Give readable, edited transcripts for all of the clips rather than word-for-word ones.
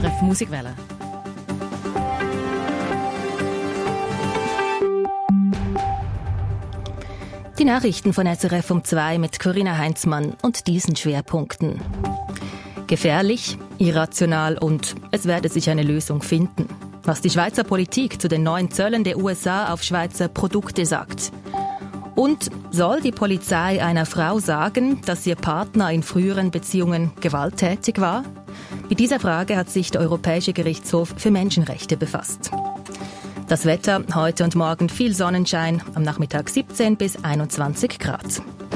SRF Musikwelle. Die Nachrichten von SRF um 2 mit Corinna Heinzmann und diesen Schwerpunkten. Gefährlich, irrational und es werde sich eine Lösung finden. Was die Schweizer Politik zu den neuen Zöllen der USA auf Schweizer Produkte sagt. Und soll die Polizei einer Frau sagen, dass ihr Partner in früheren Beziehungen gewalttätig war? Mit dieser Frage hat sich der Europäische Gerichtshof für Menschenrechte befasst. Das Wetter, heute und morgen viel Sonnenschein, am Nachmittag 17 bis 21 Grad.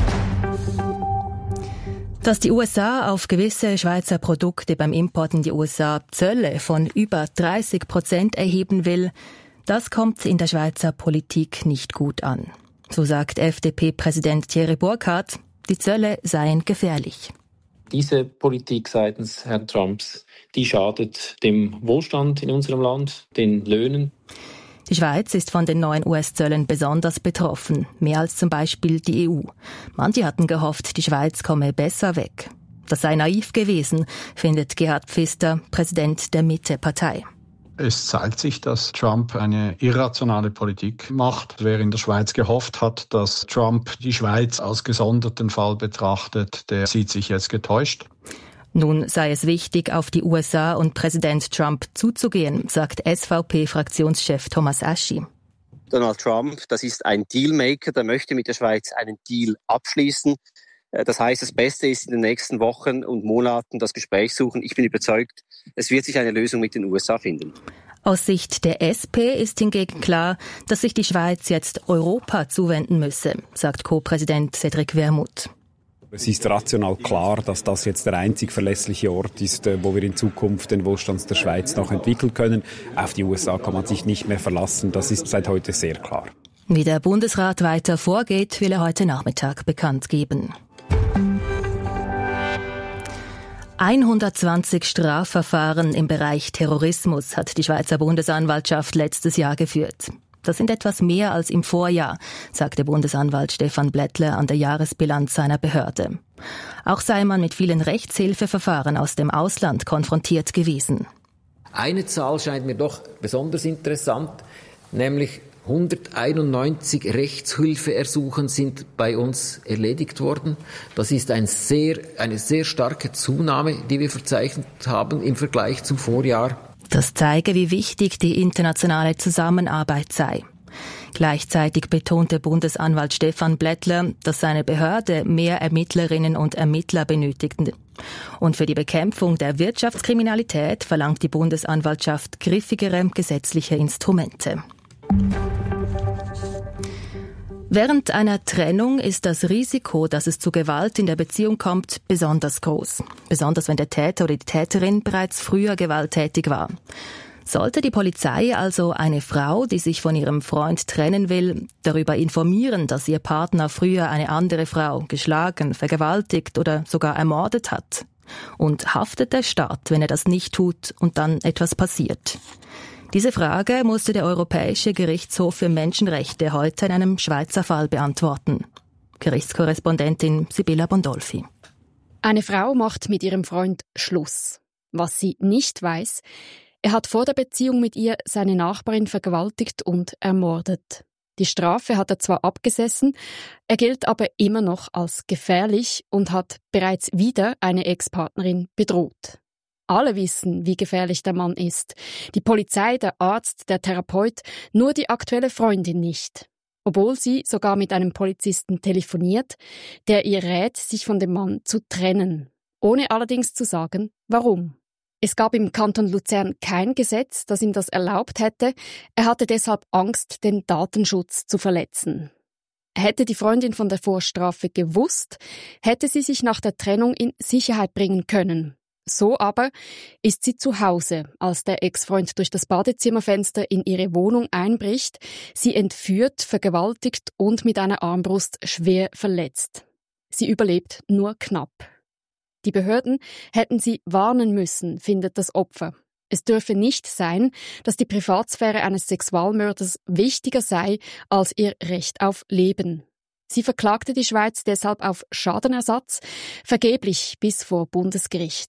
Dass die USA auf gewisse Schweizer Produkte beim Import in die USA Zölle von über 30% erheben will, das kommt in der Schweizer Politik nicht gut an. So sagt FDP-Präsident Thierry Burkhardt, die Zölle seien gefährlich. Diese Politik seitens Herrn Trumps, die schadet dem Wohlstand in unserem Land, den Löhnen. Die Schweiz ist von den neuen US-Zöllen besonders betroffen, mehr als zum Beispiel die EU. Manche hatten gehofft, die Schweiz komme besser weg. Das sei naiv gewesen, findet Gerhard Pfister, Präsident der Mitte-Partei. Es zeigt sich, dass Trump eine irrationale Politik macht. Wer in der Schweiz gehofft hat, dass Trump die Schweiz als gesonderten Fall betrachtet, der sieht sich jetzt getäuscht. Nun sei es wichtig, auf die USA und Präsident Trump zuzugehen, sagt SVP-Fraktionschef Thomas Aschi. Donald Trump, das ist ein Dealmaker, der möchte mit der Schweiz einen Deal abschließen. Das heißt, das Beste ist in den nächsten Wochen und Monaten das Gespräch suchen. Ich bin überzeugt, es wird sich eine Lösung mit den USA finden. Aus Sicht der SP ist hingegen klar, dass sich die Schweiz jetzt Europa zuwenden müsse, sagt Co-Präsident Cédric Wermuth. Es ist rational klar, dass das jetzt der einzig verlässliche Ort ist, wo wir in Zukunft den Wohlstand der Schweiz noch entwickeln können. Auf die USA kann man sich nicht mehr verlassen. Das ist seit heute sehr klar. Wie der Bundesrat weiter vorgeht, will er heute Nachmittag bekannt geben. 120 Strafverfahren im Bereich Terrorismus hat die Schweizer Bundesanwaltschaft letztes Jahr geführt. Das sind etwas mehr als im Vorjahr, sagte Bundesanwalt Stefan Blättler an der Jahresbilanz seiner Behörde. Auch sei man mit vielen Rechtshilfeverfahren aus dem Ausland konfrontiert gewesen. Eine Zahl scheint mir doch besonders interessant, nämlich 191 Rechtshilfeersuchen sind bei uns erledigt worden. Das ist eine sehr starke Zunahme, die wir verzeichnet haben im Vergleich zum Vorjahr. Das zeige, wie wichtig die internationale Zusammenarbeit sei. Gleichzeitig betonte Bundesanwalt Stefan Blättler, dass seine Behörde mehr Ermittlerinnen und Ermittler benötigten. Und für die Bekämpfung der Wirtschaftskriminalität verlangt die Bundesanwaltschaft griffigere gesetzliche Instrumente. Während einer Trennung ist das Risiko, dass es zu Gewalt in der Beziehung kommt, besonders groß. Besonders wenn der Täter oder die Täterin bereits früher gewalttätig war. Sollte die Polizei also eine Frau, die sich von ihrem Freund trennen will, darüber informieren, dass ihr Partner früher eine andere Frau geschlagen, vergewaltigt oder sogar ermordet hat? Und haftet der Staat, wenn er das nicht tut und dann etwas passiert? Diese Frage musste der Europäische Gerichtshof für Menschenrechte heute in einem Schweizer Fall beantworten. Gerichtskorrespondentin Sibylla Bondolfi. Eine Frau macht mit ihrem Freund Schluss. Was sie nicht weiß, er hat vor der Beziehung mit ihr seine Nachbarin vergewaltigt und ermordet. Die Strafe hat er zwar abgesessen, er gilt aber immer noch als gefährlich und hat bereits wieder eine Ex-Partnerin bedroht. Alle wissen, wie gefährlich der Mann ist. Die Polizei, der Arzt, der Therapeut, nur die aktuelle Freundin nicht. Obwohl sie sogar mit einem Polizisten telefoniert, der ihr rät, sich von dem Mann zu trennen. Ohne allerdings zu sagen, warum. Es gab im Kanton Luzern kein Gesetz, das ihm das erlaubt hätte. Er hatte deshalb Angst, den Datenschutz zu verletzen. Hätte die Freundin von der Vorstrafe gewusst, hätte sie sich nach der Trennung in Sicherheit bringen können. So aber ist sie zu Hause, als der Ex-Freund durch das Badezimmerfenster in ihre Wohnung einbricht, sie entführt, vergewaltigt und mit einer Armbrust schwer verletzt. Sie überlebt nur knapp. Die Behörden hätten sie warnen müssen, findet das Opfer. Es dürfe nicht sein, dass die Privatsphäre eines Sexualmörders wichtiger sei als ihr Recht auf Leben. Sie verklagte die Schweiz deshalb auf Schadenersatz, vergeblich bis vor Bundesgericht.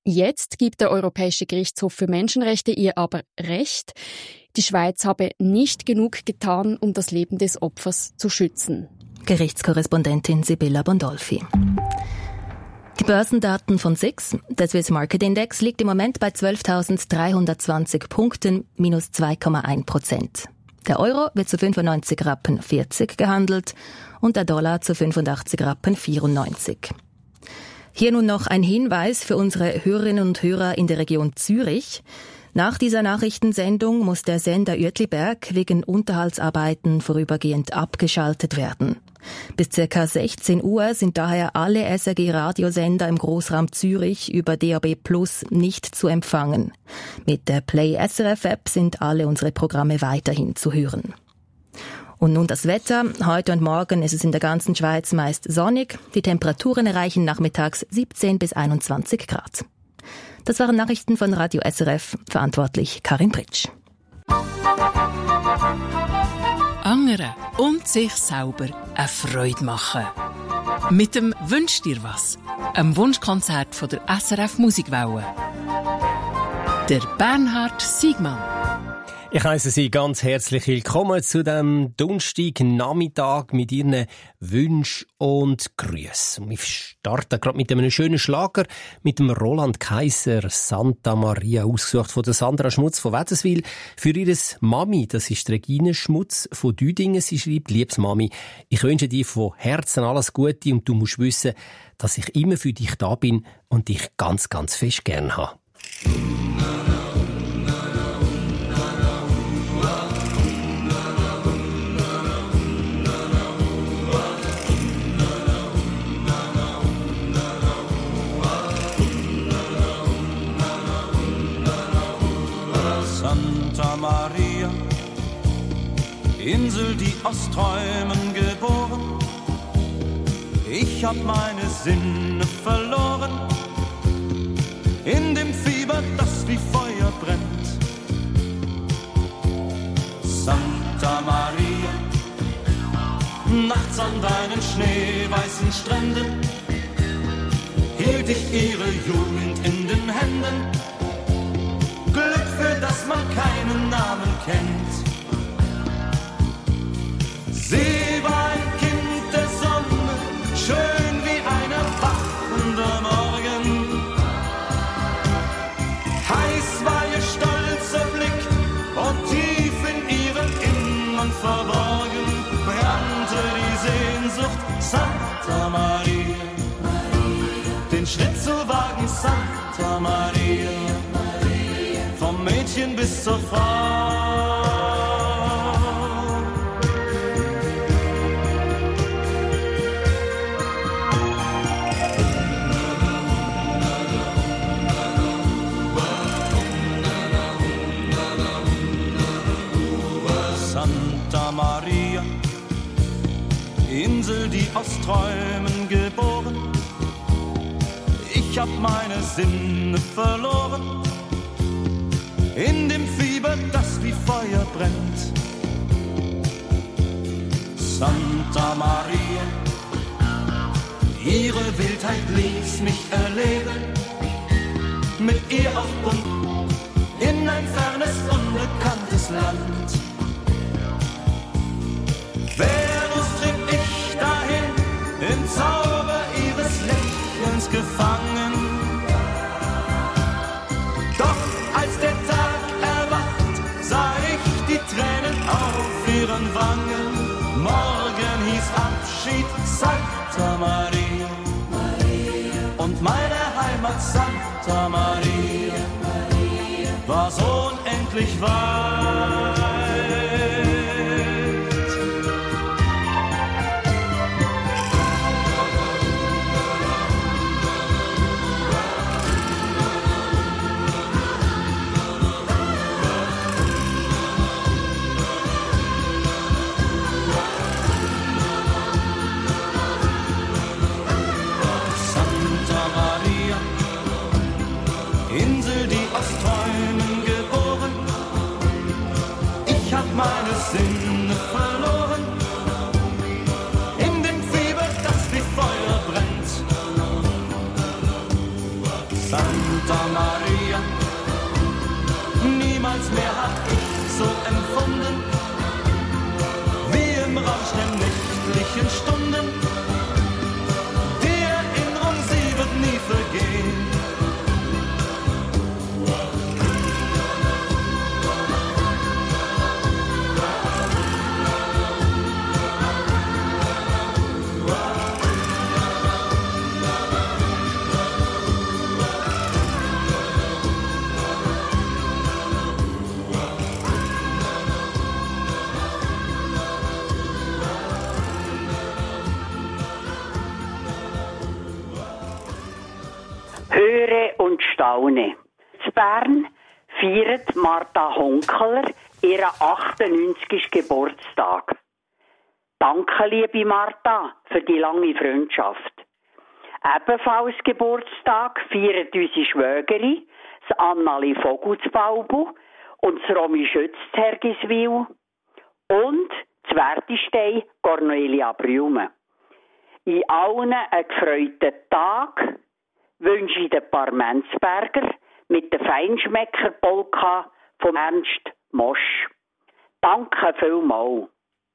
Jetzt gibt der Europäische Gerichtshof für Menschenrechte ihr aber Recht. Die Schweiz habe nicht genug getan, um das Leben des Opfers zu schützen. Gerichtskorrespondentin Sibylla Bondolfi. Die Börsendaten von SIX, der Swiss Market Index, liegt im Moment bei 12.320 Punkten, minus 2,1%. Der Euro wird zu 95,40 Rappen gehandelt und der Dollar zu 85,94 Rappen. Hier nun noch ein Hinweis für unsere Hörerinnen und Hörer in der Region Zürich. Nach dieser Nachrichtensendung muss der Sender Uetliberg wegen Unterhaltsarbeiten vorübergehend abgeschaltet werden. Bis ca. 16 Uhr sind daher alle SRG-Radiosender im Grossraum Zürich über DAB+ nicht zu empfangen. Mit der Play SRF-App sind alle unsere Programme weiterhin zu hören. Und nun das Wetter. Heute und morgen ist es in der ganzen Schweiz meist sonnig. Die Temperaturen erreichen nachmittags 17 bis 21 Grad. Das waren Nachrichten von Radio SRF, verantwortlich Karin Pritsch. Anderen und sich selber eine Freude machen. Mit dem «Wünsch dir was», einem Wunschkonzert von der SRF Musikwelle. Der Bernhard Siegmann. Ich heiße Sie ganz herzlich willkommen zu dem Donnerstagnachmittag mit Ihren Wünschen und Grüßen. Wir starten gerade mit einem schönen Schlager mit dem Roland Kaiser, Santa Maria, ausgesucht von der Sandra Schmutz von Wädenswil. Für ihre Mami, das ist Regine Schmutz von Düdingen. Sie schreibt: Liebes Mami, ich wünsche dir von Herzen alles Gute und du musst wissen, dass ich immer für dich da bin und dich ganz, ganz fest gern habe. Santa Maria, Insel, die aus Träumen geboren. Ich hab meine Sinne verloren, in dem Fieber, das wie Feuer brennt. Santa Maria, nachts an deinen schneeweißen Stränden hielt ich ihre Jugend in den Händen. Glück, für das man keinen Namen kennt. Sie war ein Kind der Sonne, schön wie ein erwachender Morgen. Heiß war ihr stolzer Blick und tief in ihrem Innern verborgen brannte die Sehnsucht. Santa Maria, den Schritt zu wagen, Santa Maria, vom Mädchen bis zur Frau. Santa Maria, Insel, die aus Träumen geboren. Ich hab meine Sinne verloren, in dem Fieber, das wie Feuer brennt. Santa Maria, ihre Wildheit ließ mich erleben, mit ihr auf Bund in ein fernes, unbekanntes Land. Venus trieb ich dahin, im Zauber ihres Lächelns gefangen. Doch als der Tag erwacht, sah ich die Tränen auf ihren Wangen. Morgen hieß Abschied, Santa Maria, und meine Heimat Santa Maria war so unendlich weit. niemals mehr hab ich so empfunden, wie im Rausch der nächtlichen Stunden. Die Erinnerung, sie wird nie vergehen. Höre und staune. In Bern feiert Martha Honkeler ihren 98. Geburtstag. Danke, liebe Martha, für die lange Freundschaft. Ebenfalls Geburtstag feiern unsere Schwägerin, das Annali Vogelsbaubu und das Romy Schütz Hergiswil und das Wertestein Cornelia Brüme. In allen einen gefreuten Tag wünsche ich den Parmenzberger mit der Feinschmecker-Polka von Ernst Mosch. Danke vielmals.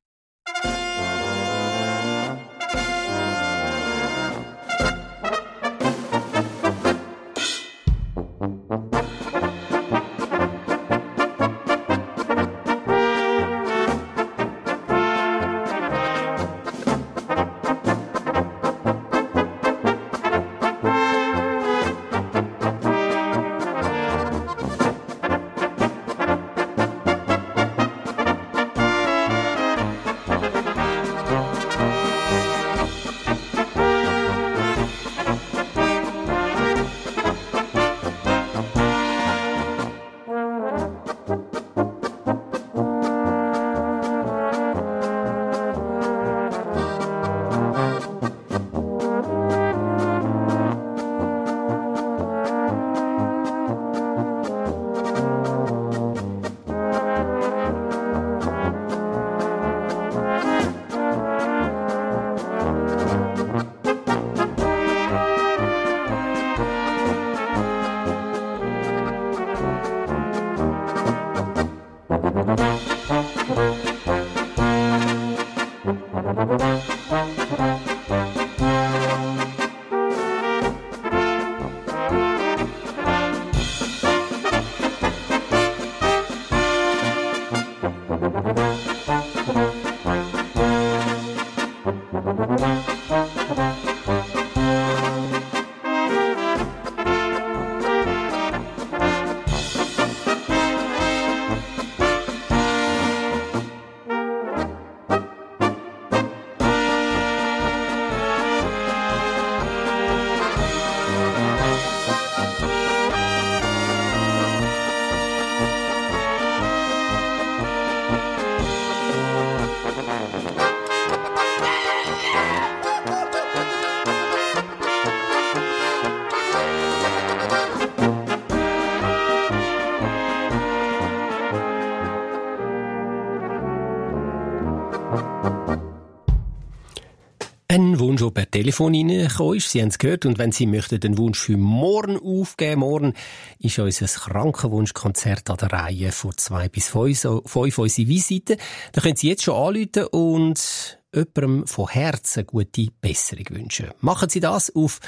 Ein Wunsch, der per Telefon reingekommen ist. Sie haben es gehört. Und wenn Sie möchten den Wunsch für morgen aufgeben, morgen ist unser Krankenwunschkonzert an der Reihe von 2 bis 5 unsere Visite. Da können Sie jetzt schon anrufen und jemandem von Herzen gute Besserung wünschen. Machen Sie das auf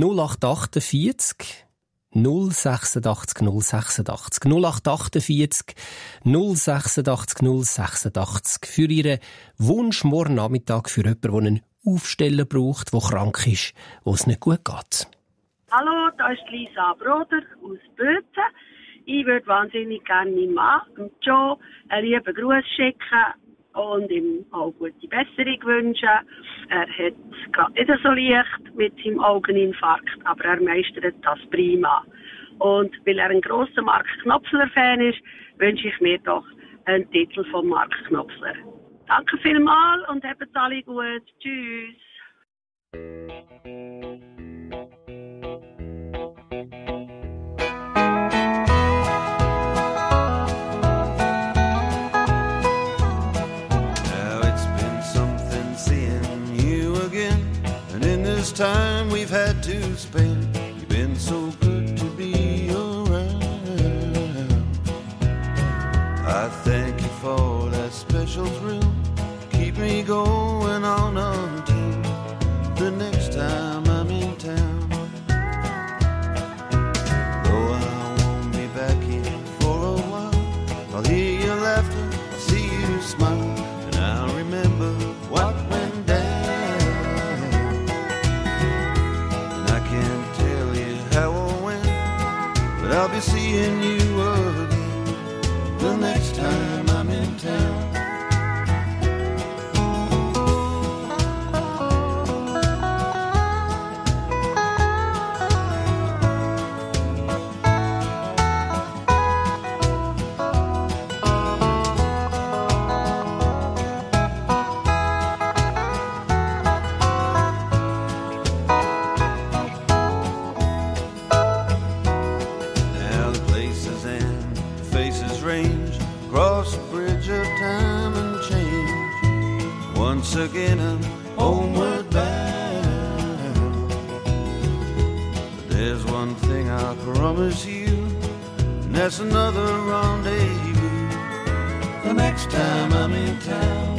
0848 086 086 0848 086 086 für Ihren Wunsch morgen Nachmittag für jemanden, der einen Aufsteller braucht, der krank ist, wo es nicht gut geht. Hallo, da ist Lisa Broder aus Bözen. Ich würde wahnsinnig gerne meinem Mann, Joe, einen lieben Gruß schicken und ihm auch gute Besserung wünschen. Er hat es gerade nicht so leicht mit seinem Augeninfarkt, aber er meistert das prima. Und weil er ein grosser Mark Knopfler-Fan ist, wünsche ich mir doch einen Titel von Mark Knopfler. Danke vielmals und habt alle gut. Tschüss. Now it's been something seeing you again, and in this time we've had to spend, you've been so good to be around. I thank you for that special thrill. Keep me going on until the next time I'm in town. Though I won't be back here for a while, I'll hear your laughter, I'll see you smile, and I'll remember what went down. And I can't tell you how or when, but I'll be seeing you again the next time I'm in town. Once again I'm homeward bound. But there's one thing I promise you, and that's another rendezvous the next time I'm in town.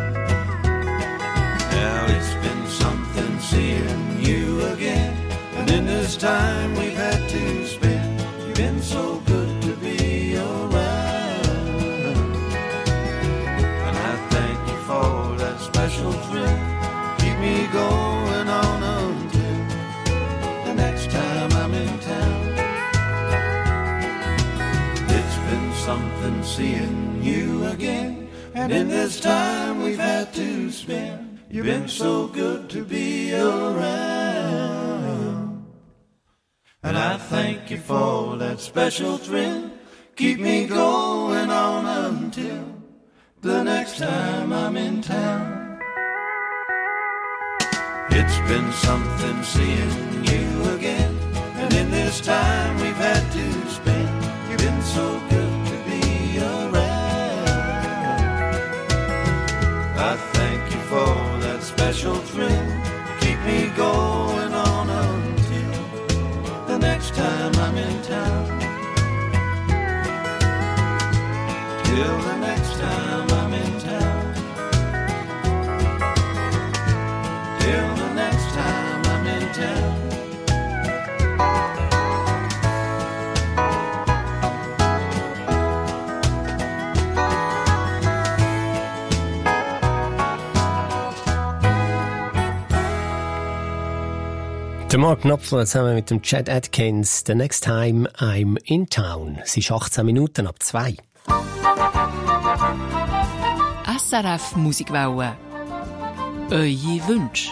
Now it's been something seeing you again, and in this time we've had to spend, you've been so good to be around. And I thank you for that special thrill. Keep me going on until the next time I'm in town. It's been something seeing you again, and in this time we've had to spend, you've been so good to be around. And I thank you for that special thrill. Keep me going on until the next time I'm in town. It's been something seeing you again, and in this time we've had to spend, you've been so good to be around. I thank you for that special thrill. Keep me going on until the next time I'm in town. Till the next time I'm in town. Till the next time I'm in town. Der Mark Knopfler zusammen mit dem Chet Atkins, The Next Time I'm in Town. Es ist 18 Minuten ab 2. SRF Musikwelle. Eure Wünsche.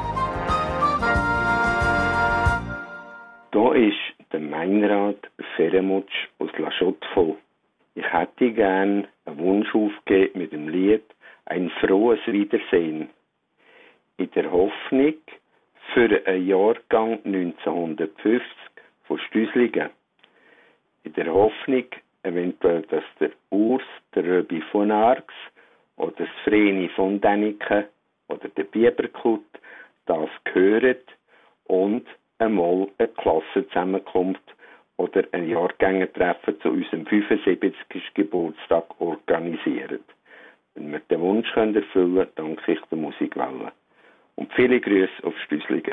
Da ist der Meinrad Feremutsch aus La Chaux-de-Fonds. Ich hätte gern einen Wunsch aufgegeben mit dem Lied «Ein frohes Wiedersehen». In der Hoffnung für einen Jahrgang 1950 von Stüslingen. In der Hoffnung, eventuell, dass der Urs, der Röbi von Arx oder das Vreni von Däniken oder der Bieberklut das gehört und einmal eine Klassenzusammenkunft oder ein Jahrgängertreffen zu unserem 75. Geburtstag organisieren. Wenn wir den Wunsch erfüllen können, danke ich der Musikwelle. Und viele Grüße auf Stüslingen.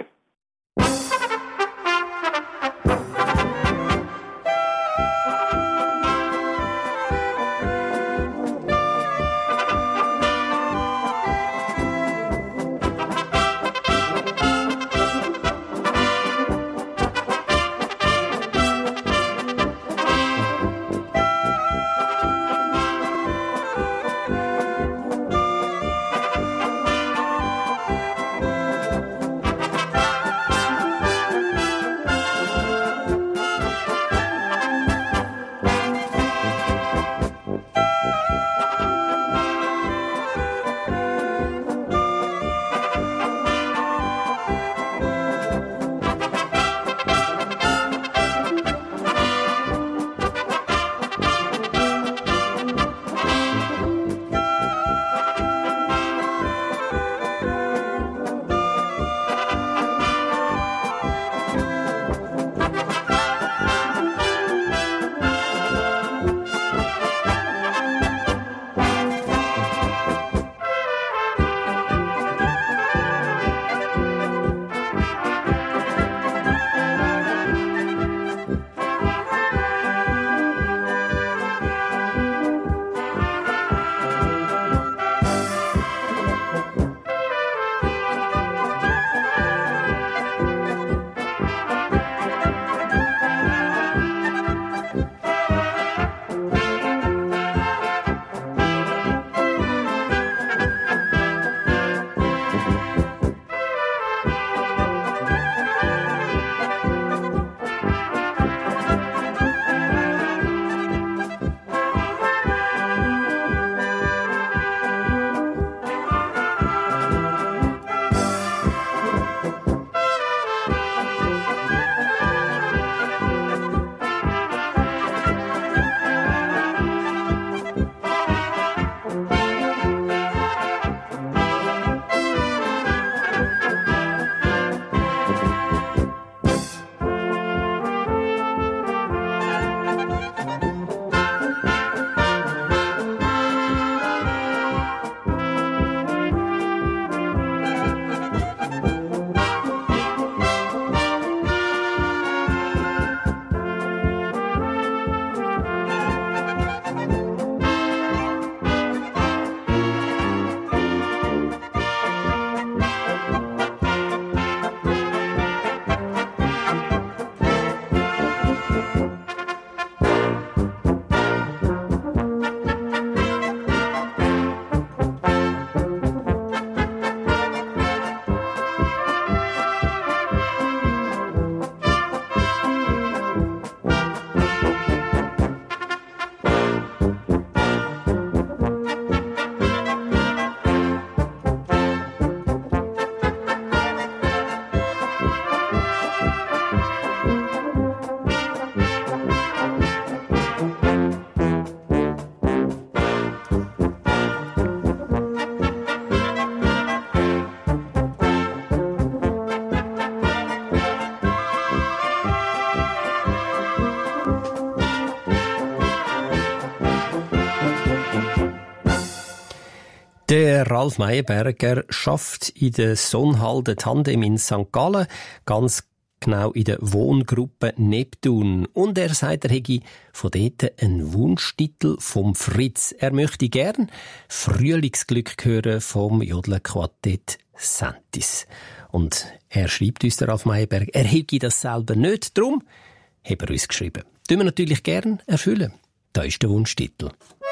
Der Ralf Meyerberger schafft in der Sonnhalde Tandem in St. Gallen, ganz genau in der Wohngruppe Neptun. Und er sagt, er hätte von dort einen Wunschtitel vom Fritz. Er möchte gern Frühlingsglück hören vom Jodlerquartett Sentis. Und er schreibt uns, der Ralf Meyerberger, er hätte das selber nicht, darum hat er uns geschrieben. Tun wir natürlich gern erfüllen. Da ist der Wunschtitel.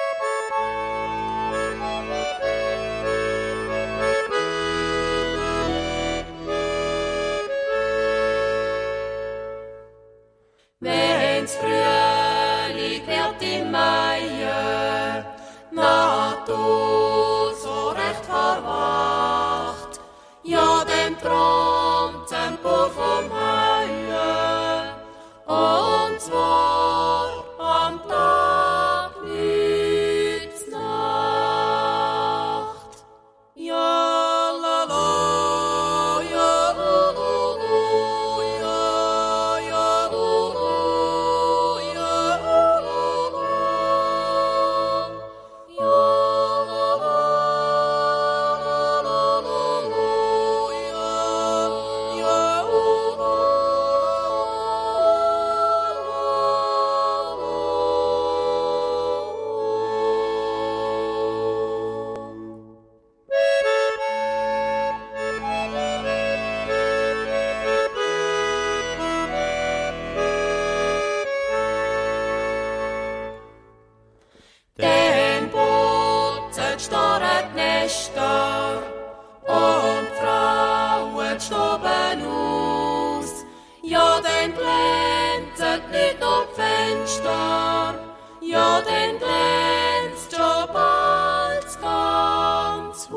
Wenn's Frühling wird im Mai, Natur so recht verwacht, ja dem Traumtempo vom Heue, und zwar am Tag nichts Nacht. Ja la la, ja la la la, ja ja la la, ja la la la, ja la la la la la, ja ja Den putzen starren Nester und Frauen stoben aus. Ja, den glänzt nicht nur die Fenster, ja, den glänzt schon bald das ganze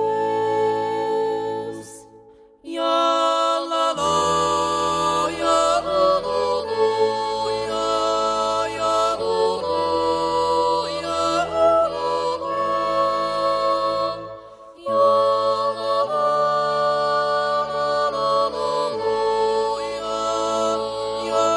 Haus. Ja, la la, ja la la la, ja ja la la, ja la la, ja la la la la la, ja ja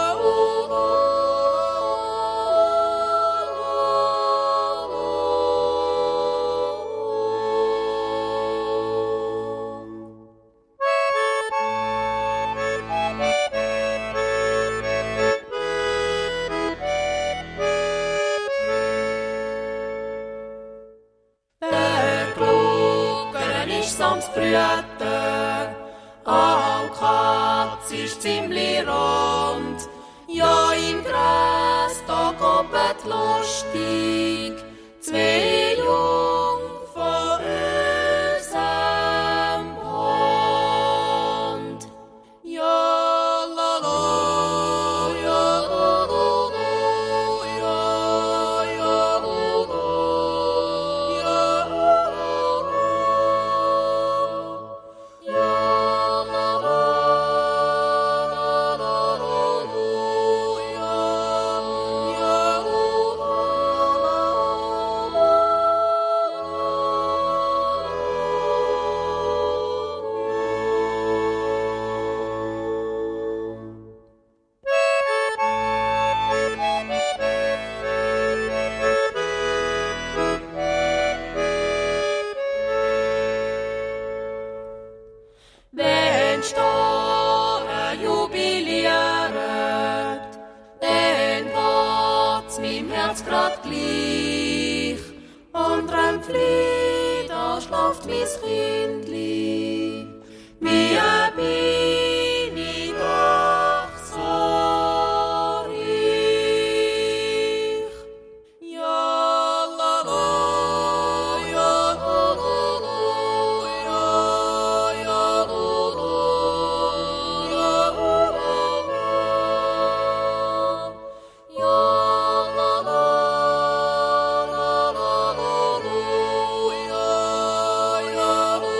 Der Gluckern ist samt Brüten, auch Katz ist ziemlich rund. Ja, im Gras, da gobbet lustig, zwei Jungfer ösem Hund. Ja, la la, ja la la la, ja ja la la, ja la la, ja la la la la la, ja ja Wenn Store jubilieren, dann geht's meinem Herz grad gleich. Und Rämpfli, da schlaft mis Kindli, wie bin ich doch so reich. Ja la la, ja la la la, ja ja la la, ja la la, ja la la la la la, ja ja la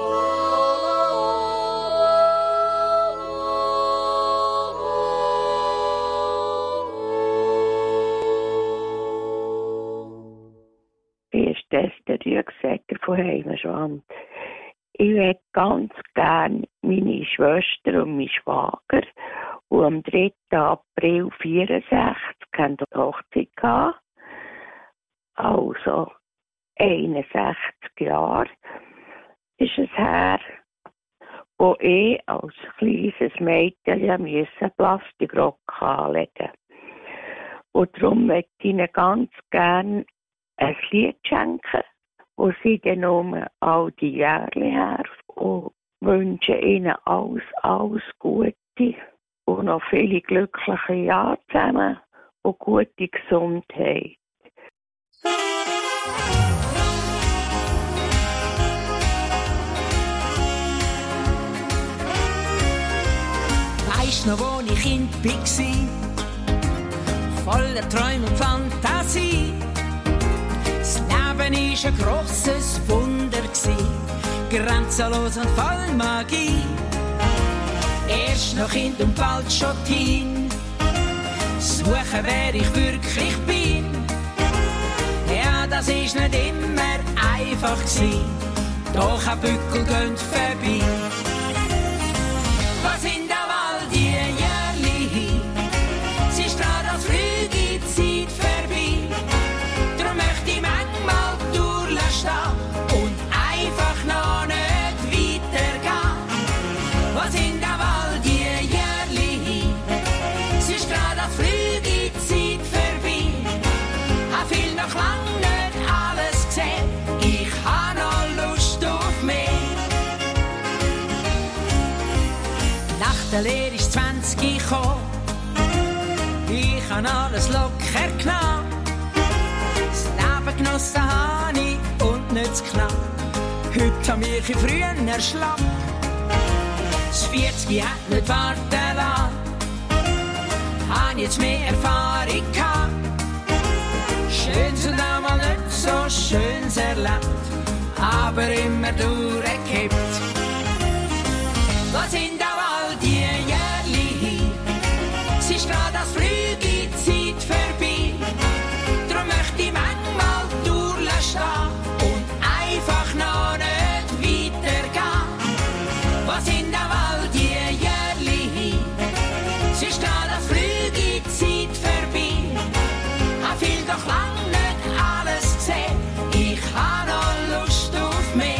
Hier ist der Rüegsegger von Heimenschwand. Ich möchte ganz gern meine Schwester und meinen Schwager, die am 3. April 1964 die Hochzeit hatten. Also, 61 Jahre ist es her, wo ich als kleines Mädchen Plastikrock anlegen musste. Und darum möchte ich Ihnen ganz gerne ein Lied schenken, wo Sie dann all die Jahre her und wünsche Ihnen alles Gute und noch viele glückliche Jahre zusammen und gute Gesundheit. Weisst noch, wo ich Kind war, voller Träume und Fantasie. Das Leben war ein grosses Wunder, grenzenlos und voll Magie. Erst noch Kind und bald schon Teen, suchen, wer ich wirklich bin. Ja, das ist nicht immer einfach gewesen, doch ein Bückel geht vorbei. Was sind da all die Jährli? Es ist grad als flüge Zeit vorbei. Darum möchte ich manchmal durchstehen und einfach noch nicht weitergehen. Was sind da all die Jährli? Es ist grad als flüge Zeit vorbei. Hab viel noch lang nicht alles gesehen. Ich ha noch Lust auf mehr. Nach der Lehre ist 20 gekommen. Ich han alles locker genommen. Das Leben genossen habe ich und nicht zu knapp. Heute hab ich früher schlapp. Das 40 hat nicht warten lassen. Han jetzt mehr Erfahrung gehabt. Schönes und auch mal nicht so schönes erlebt, aber immer durchgekippt. Was sind auch all die Jährli? Es ist grad als flüge Zeit vorbei. Darum möchte ich manchmal durchstehen und einfach noch nicht weitergehen. Was sind auch all die Jährli? Es ist grad als flüge Zeit vorbei. Hab viel doch lang nicht alles gesehen. Ich ha noch Lust auf mehr.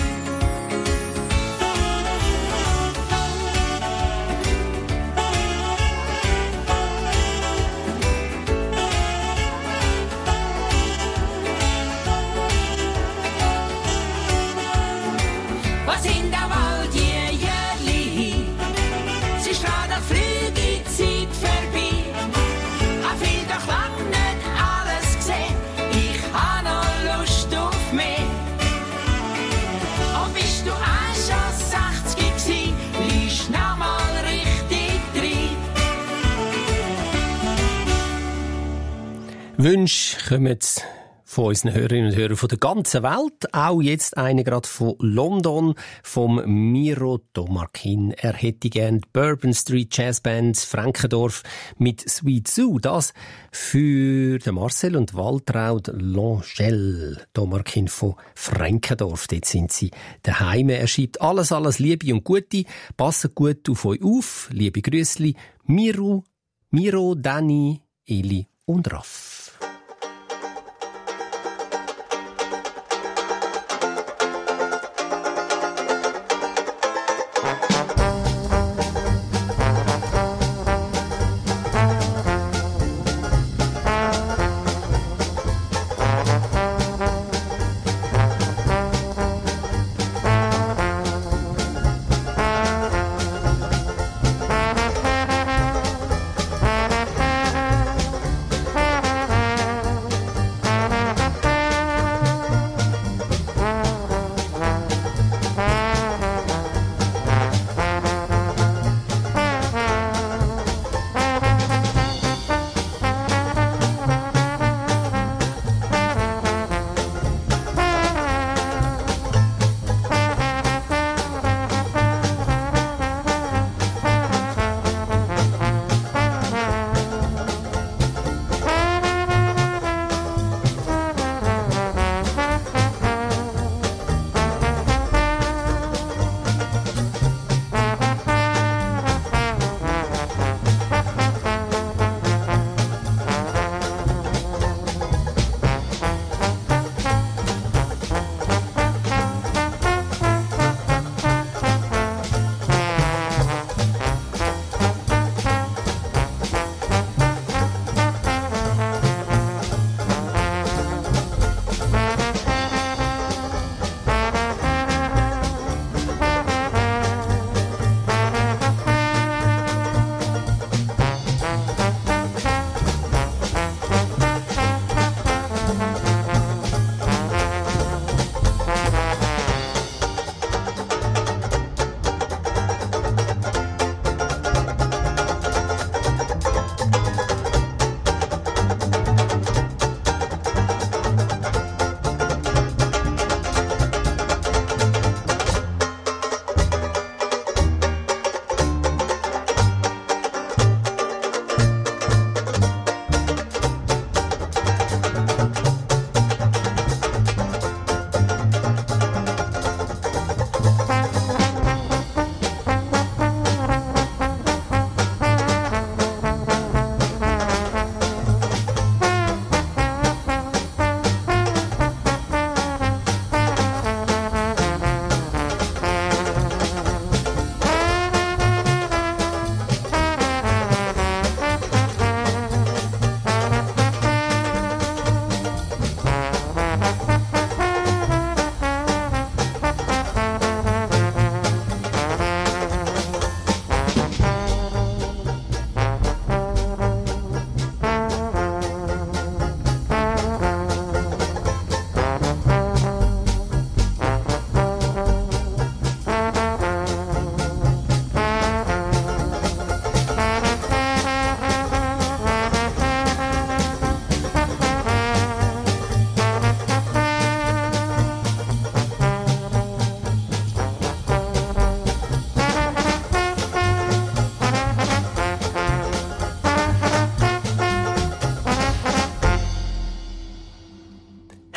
Was sind auch all die Jährli? Es ist grad eine flüge Zeit vorbei. Hab viel doch lang nicht alles gesehen. Ich ha noch Lust auf mehr. Und bist du auch schon 60 gsi, liest noch mal richtig drin. Wünsche kommen von unseren Hörerinnen und Hörern von der ganzen Welt. Auch jetzt einer gerade von London, vom Miro Tomarkin. Er hätte gern die Bourbon Street Jazzband Frankendorf mit Sweet Sue. Das für den Marcel und Waltraud Langel. Tomarkin von Frankendorf. Dort sind sie daheim. Er schreibt alles Liebe und Gute. Passen gut auf euch auf. Liebe Grüßli. Miro, Dani, Eli und Raff.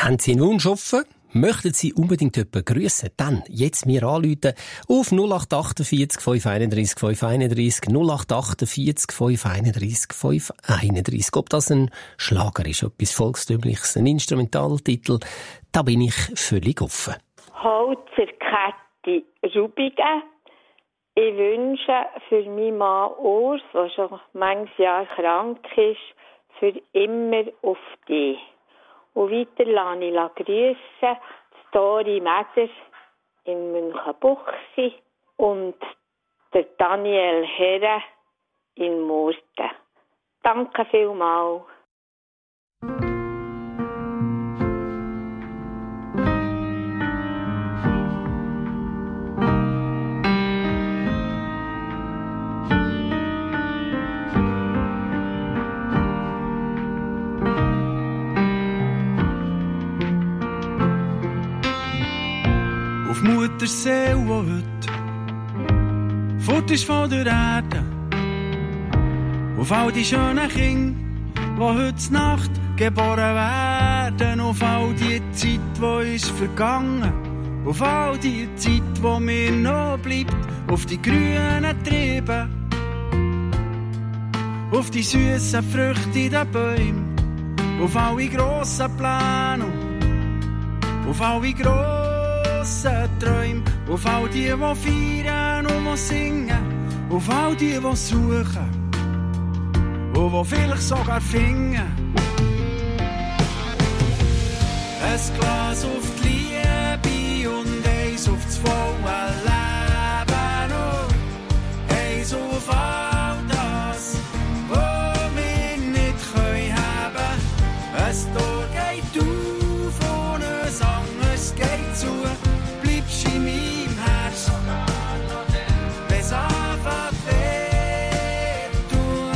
Haben Sie einen Wunsch offen? Möchten Sie unbedingt jemanden grüssen? Dann jetzt mir anrufen auf 0848 531 531 0848 531 531. Ob das ein Schlager ist, etwas Volkstümliches, ein Instrumentaltitel, da bin ich völlig offen. Holzer Käthi Rubigen. Ich wünsche für meinen Mann Urs, der schon manches Jahr krank ist, für immer auf dich. Und weiter lasse ich grüssen Dori Meder in Münchenbuchsee und der Daniel Herre in Murten. Danke vielmals. Mutterseele, die heute fort ist von der Erde. Auf all die schönen Kinder, die heute Nacht geboren werden. Auf all die Zeit, die ist vergangen. Auf all die Zeit, die mir noch bleibt. Auf die grünen Triebe. Auf die süßen Früchte in den Bäumen. Auf alle grossen Pläne. Auf alle grossen Träume, auf all die feiern und die singen, auf all die suchen und die vielleicht sogar finden. Ein Glas auf die Liebe und eins auf das volle Leben und eins auf all das, was wir nicht haben können. Ein Tor geht auf und ein anderes geht zu. In meinem Herz, wenn's anfängt weh tun.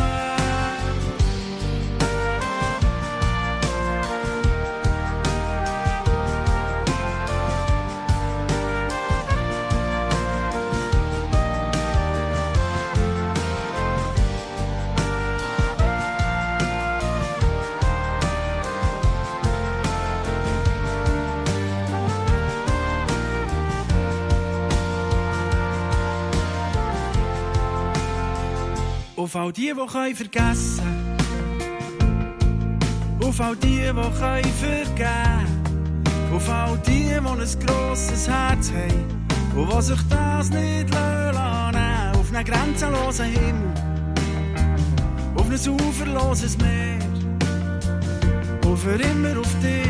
Auf all die können vergessen. Auf all die können vergeben. Auf all die ein grosses Herz haben. Und die sich das nicht lassen. Auf einen grenzenlosen Himmel. Auf ein uferloses Meer. Und für immer auf dich.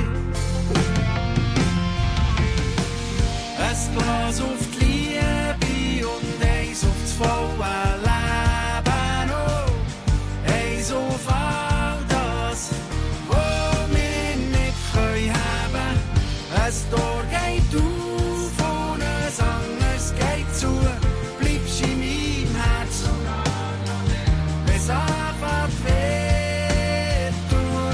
Ein Glas auf die Liebe und eins auf das volle Leben. Auf all das, was wir nicht haben können. Ein Tor geht auf und ein anderes geht zu. Bleibst in meinem Herz, wenn's anfängt weh tun.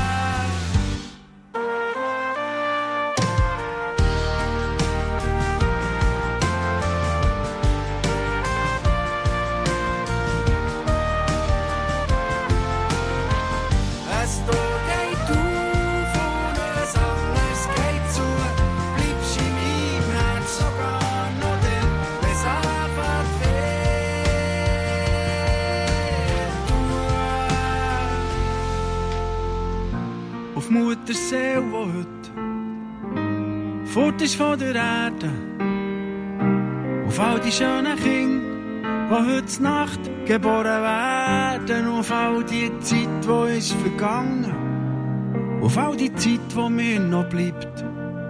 Mutterseele, die heute fort ist von der Erde. Auf all die schönen Kinder, die heute Nacht geboren werden. Auf all die Zeit, die ist vergangen. Auf all die Zeit, die mir noch bleibt.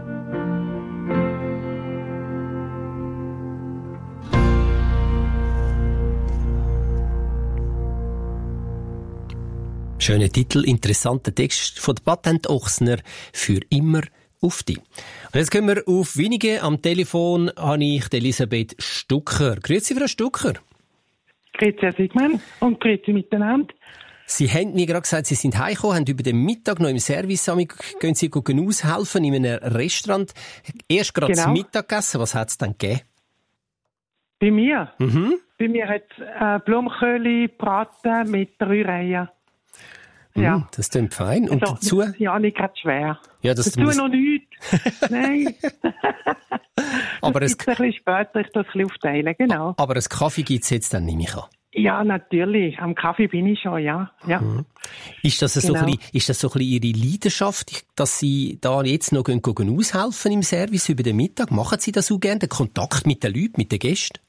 Schöner Titel, interessanter Text von der Patent Ochsner für immer auf dich. Und jetzt gehen wir auf wenige. Am Telefon habe ich Elisabeth Stucker. Grüezi, Frau Stucker. Grüezi, Herr Sigmann, und grüezi miteinander. Sie haben mir gerade gesagt, Sie sind heimgekommen, haben über den Mittag noch im Service gehen Sie aushelfen in einem Restaurant. Erst gerade zum Mittag gegessen. Was hat es dann gegeben? Bei mir? Bei mir hat es Blumenköhli braten mit Rührei. Ja. Das klingt fein. Und also, dazu? Ja, nicht gerade schwer. Ja, das dazu noch nichts. Nein. Aber das gibt's ein bisschen später, ich das ein bisschen aufteilen, genau. Aber einen Kaffee gibt es jetzt dann nicht mehr. Ja, natürlich. Am Kaffee bin ich schon, ja. Ist das so ein bisschen Ihre Leidenschaft, dass Sie da jetzt noch aushelfen im Service über den Mittag? Machen Sie das so gerne, den Kontakt mit den Leuten, mit den Gästen?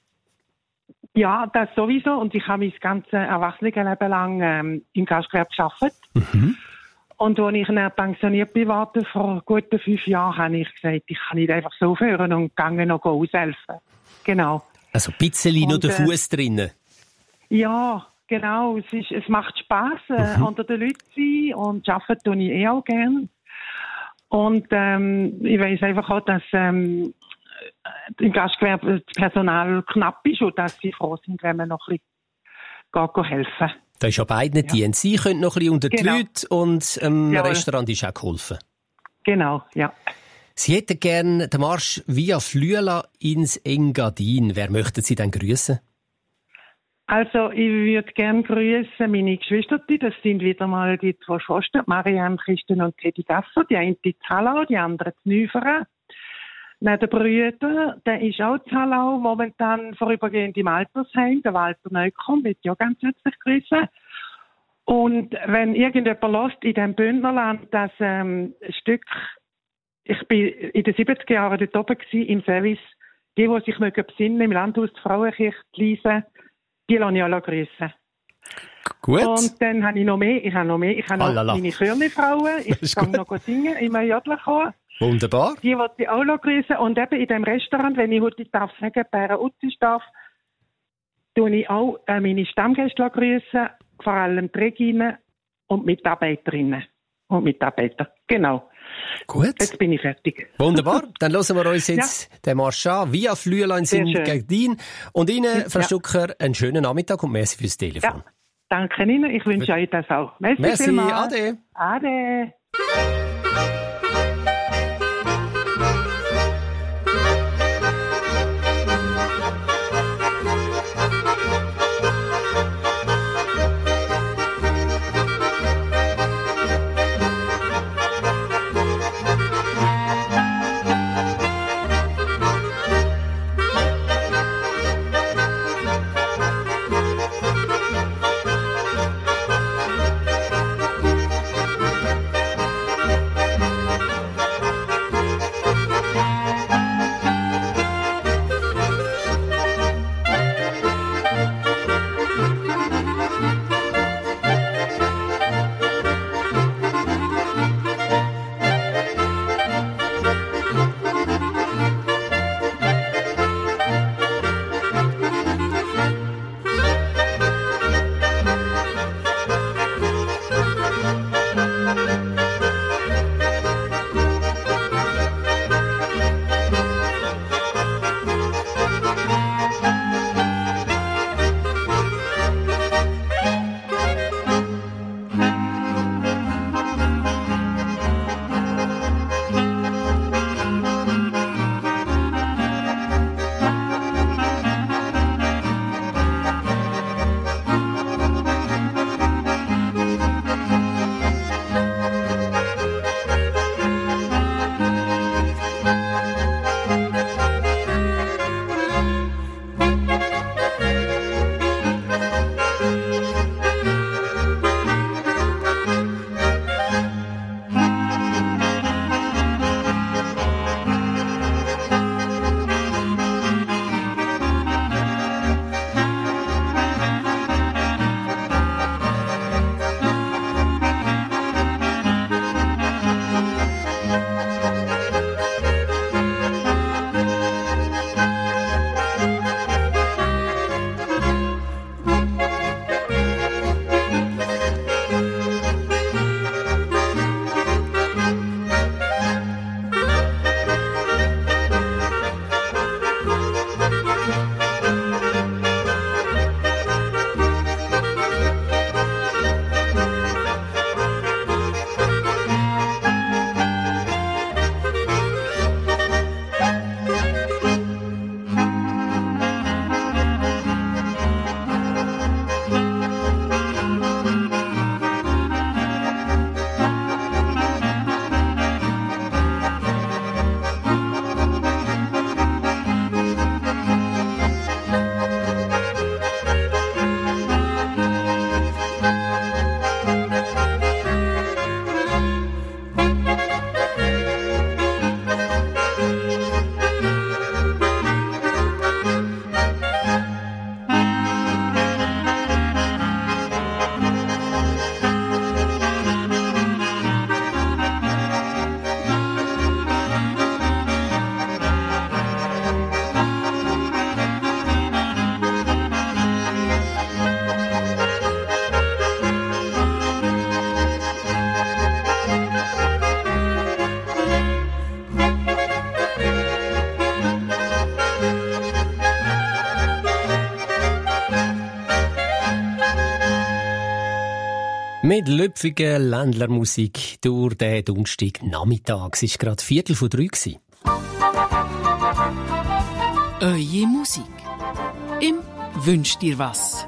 Ja, das sowieso. Und ich habe mein ganzes Erwachsenenleben lang im Gastgewerbe gearbeitet. Und als ich dann pensioniert bin, vor guten 5 Jahren, habe ich gesagt, ich kann nicht einfach so aufhören und gegangen noch aushelfen. Genau. Also ein bisschen noch den Fuß drinnen. Ja, genau. Es macht Spass, unter den Leuten zu sein, und arbeiten tue ich auch gern. Und ich weiss einfach auch, dass im Gastgewerbe das Personal knapp ist und dass sie froh sind, wenn man noch ein bisschen helfen. Da ist ja beiden Dienst. Sie können noch ein bisschen unter die Leute und im Restaurant ist auch geholfen. Genau, ja. Sie hätten gerne den Marsch via Flüela ins Engadin. Wer möchten Sie denn grüßen? Also, ich würde gerne grüßen meine Geschwister, das sind wieder mal die 2 Schwestern, Marianne, Christen und Teddy Gasser, die eine in Hallau, die andere in Nüferen. Dann der Brüder, der ist auch in Hallau, momentan vorübergehend im Altersheim, der Walter Neukomm, wird ja ganz herzlich grüßen. Und wenn irgendjemand hört in diesem Bündnerland, das Stück, ich bin in den 70er Jahren dort oben gewesen, im Service, die sich besinnen, im Landhaus die Frauenkirche lesen, die lasse ich alle grüßen. Gut. Und dann habe ich noch mehr. Ich habe noch meine Chörli-Frauen. Ich kann noch singen, immer Jodlerchor. Wunderbar. Die wollte ich auch noch grüßen. Und eben in dem Restaurant, wenn ich heute darf sagen, bei einer Utzis darf, tue ich auch meine Stammgäste grüßen, vor allem die Regine und Mitarbeiterinnen und Mitarbeiter. Genau. Gut. Jetzt bin ich fertig. Wunderbar. Dann hören wir uns jetzt den Marsch an, via Flüela ins Engadin. Und Ihnen, Frau Stucker, einen schönen Nachmittag und merci fürs Telefon. Ja. Danke Ihnen. Ich wünsche euch das auch. Merci. Ade. Ade. mit lüpfiger Ländlermusik durch den Donnerstagnachmittag. Es war gerade 2:45. Eure Musik. Im Wünsch dir was.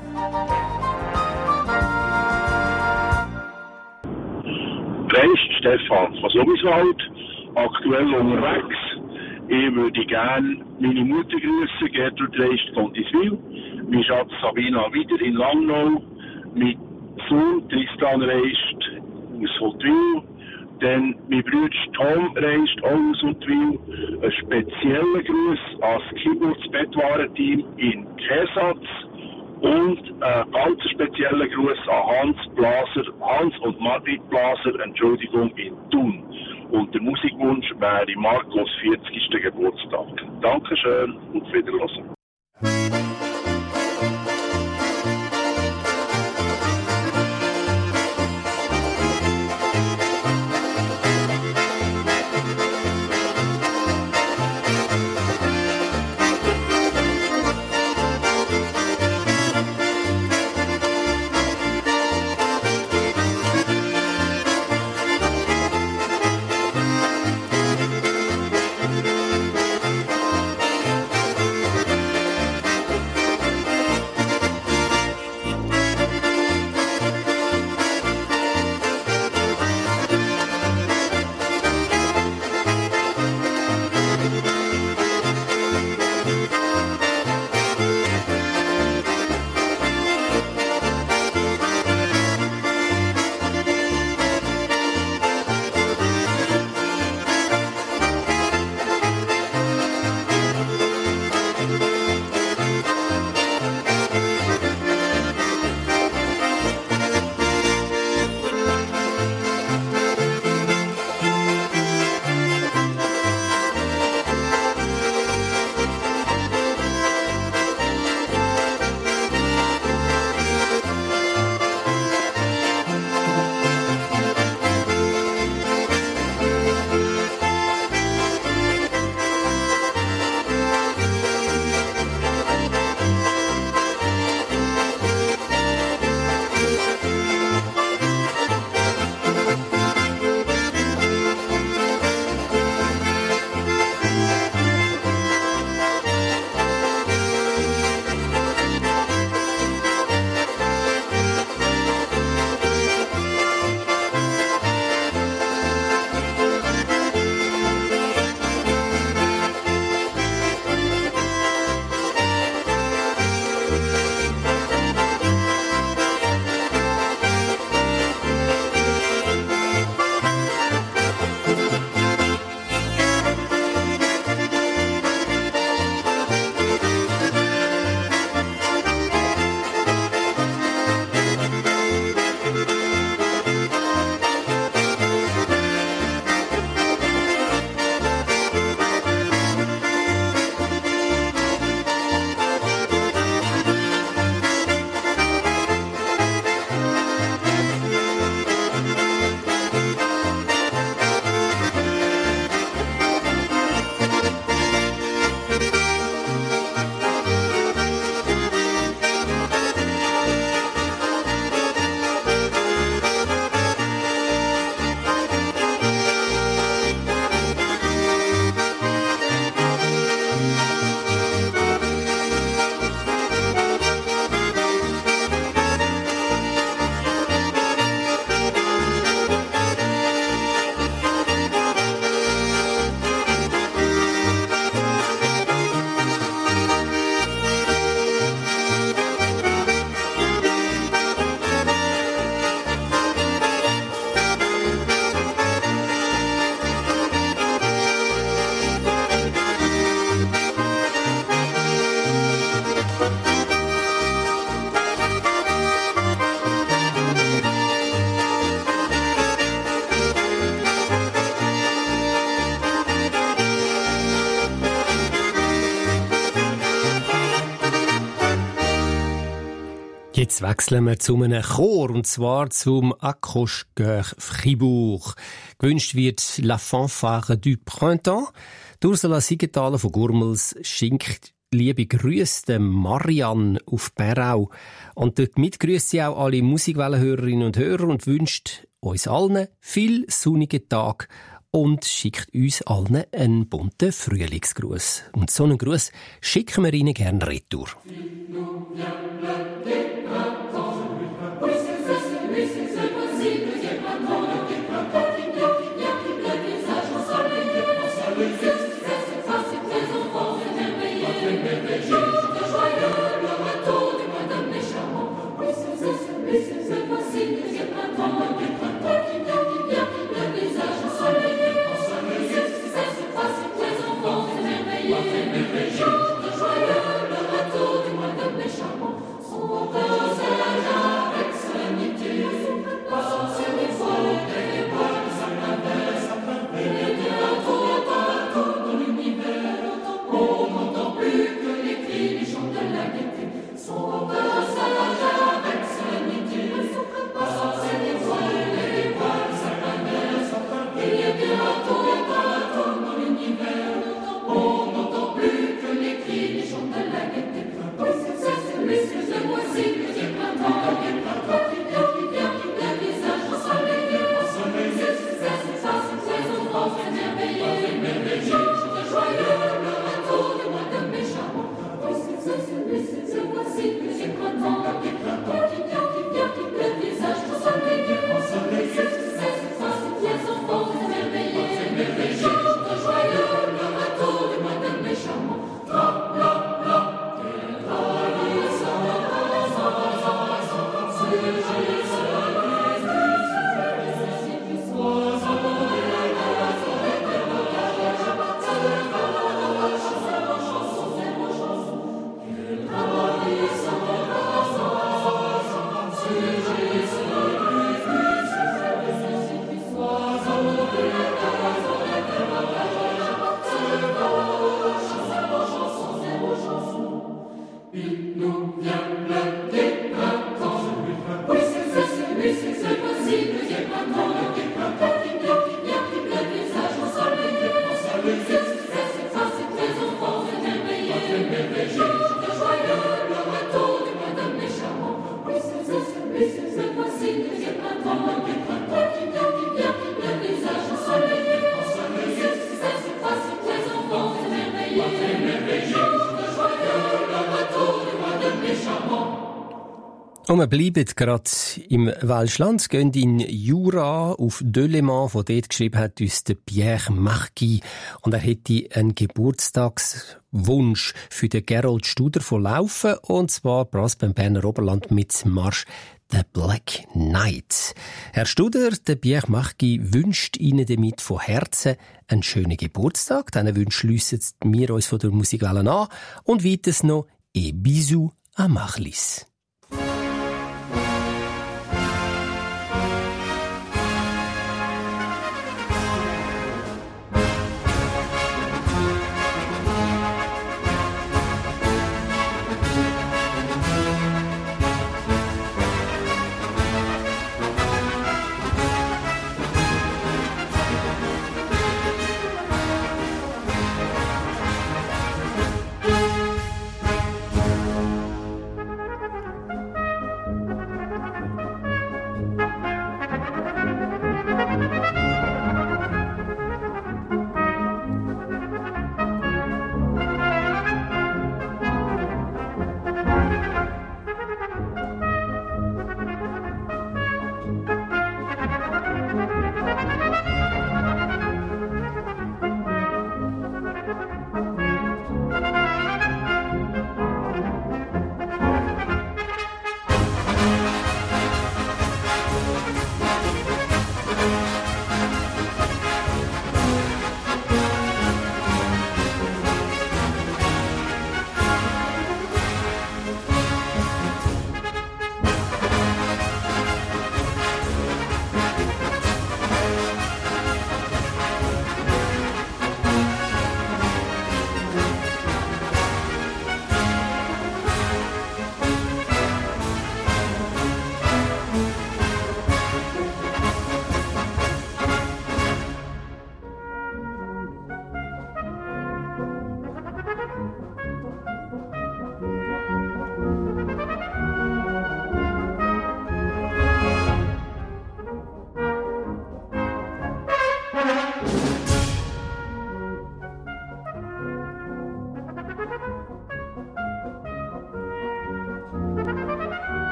Preist Stefan von Summiswald, aktuell unterwegs. Ich würde gerne meine Mutter grüßen, Gertrud reist von Diswil, mein Schatz Sabina wieder in Langnau, mein Sohn Tristan reist aus Huttwil, dann mein Bruder Tom reist auch aus Huttwil. Ein spezieller Gruß ans Keyboards-Bettwarenteam in Kersatz und ein ganz spezieller Gruß an Hans und Margrit Blaser, in Thun. Und der Musikwunsch wäre Marcos 40. Geburtstag. Dankeschön und auf Wiederhören. Jetzt wechseln wir zu einem Chor, und zwar zum Accroche-Cœur Fribourg. Gewünscht wird La Fanfare du Printemps. Ursula Siegenthaler von Gurmels singt liebe Grüße Marianne auf Berau. Und damit grüßt sie auch alle Musikwellenhörerinnen und Hörer und wünscht uns allen viel sonnige Tage und schickt uns allen einen bunten Frühlingsgruß. Und so einen Gruß schicken wir Ihnen gerne retour. Und wir bleiben gerade im Welschland, gehen in Jura auf Delémont, wo dort geschrieben hat uns der Pierre Marquis. Und er hätte einen Geburtstagswunsch für den Gerold Studer von Laufen, und zwar bereits beim Berner Oberland mit Marsch The Black Knight. Herr Studer, der Pierre Marquis wünscht Ihnen damit von Herzen einen schönen Geburtstag. Diesen Wunsch schliessen wir uns von der Musikwelle an und weiters noch «Et bisous à Marlis».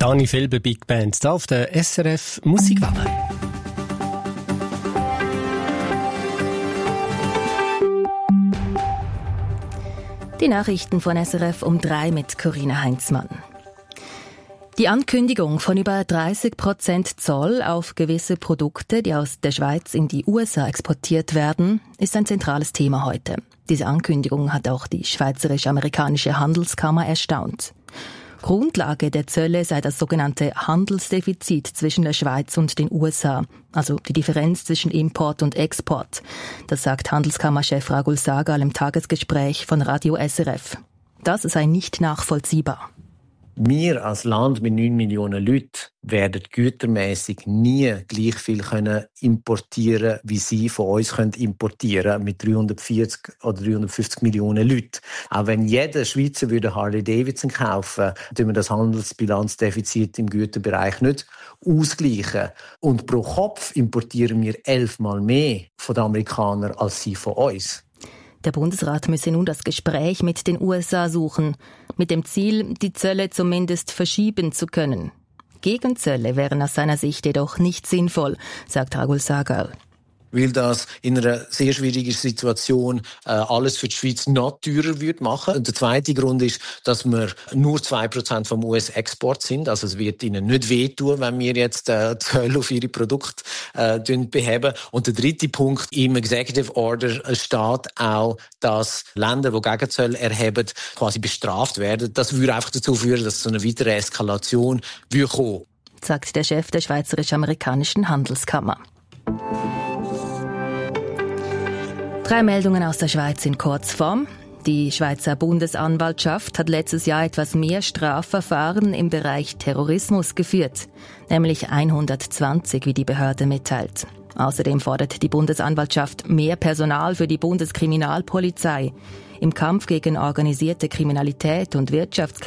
Dani Felber Big Band, da auf der SRF Musikwelle. Die Nachrichten von SRF um 3 mit Corinna Heinzmann. Die Ankündigung von über 30% Zoll auf gewisse Produkte, die aus der Schweiz in die USA exportiert werden, ist ein zentrales Thema heute. Diese Ankündigung hat auch die Schweizerisch-Amerikanische Handelskammer erstaunt. Grundlage der Zölle sei das sogenannte Handelsdefizit zwischen der Schweiz und den USA, also die Differenz zwischen Import und Export. Das sagt Handelskammerchef Ragul Sagal im Tagesgespräch von Radio SRF. Das sei nicht nachvollziehbar. Wir als Land mit 9 Millionen Leuten werden gütermässig nie gleich viel importieren, wie sie von uns importieren mit 340 oder 350 Millionen Leuten. Auch wenn jeder Schweizer würde Harley Davidson kaufen, tun wir das Handelsbilanzdefizit im Güterbereich nicht ausgleichen. Und pro Kopf importieren wir 11-mal mehr von den Amerikanern als sie von uns. Der Bundesrat müsse nun das Gespräch mit den USA suchen, mit dem Ziel, die Zölle zumindest verschieben zu können. Gegenzölle wären aus seiner Sicht jedoch nicht sinnvoll, sagt Ragul Sagal. Weil das in einer sehr schwierigen Situation alles für die Schweiz noch teurer würde machen. Und der zweite Grund ist, dass wir nur 2% vom US-Export sind. Also es wird ihnen nicht wehtun, wenn wir jetzt Zölle auf ihre Produkte beheben. Und der dritte Punkt, im Executive Order steht auch, dass Länder, die Gegenzölle erheben, quasi bestraft werden. Das würde einfach dazu führen, dass es zu einer weiteren Eskalation kommen, sagt der Chef der Schweizerisch-Amerikanischen Handelskammer. 3 Meldungen aus der Schweiz in Kurzform. Die Schweizer Bundesanwaltschaft hat letztes Jahr etwas mehr Strafverfahren im Bereich Terrorismus geführt, nämlich 120, wie die Behörde mitteilt. Außerdem fordert die Bundesanwaltschaft mehr Personal für die Bundeskriminalpolizei. Im Kampf gegen organisierte Kriminalität und Wirtschaftskriminalität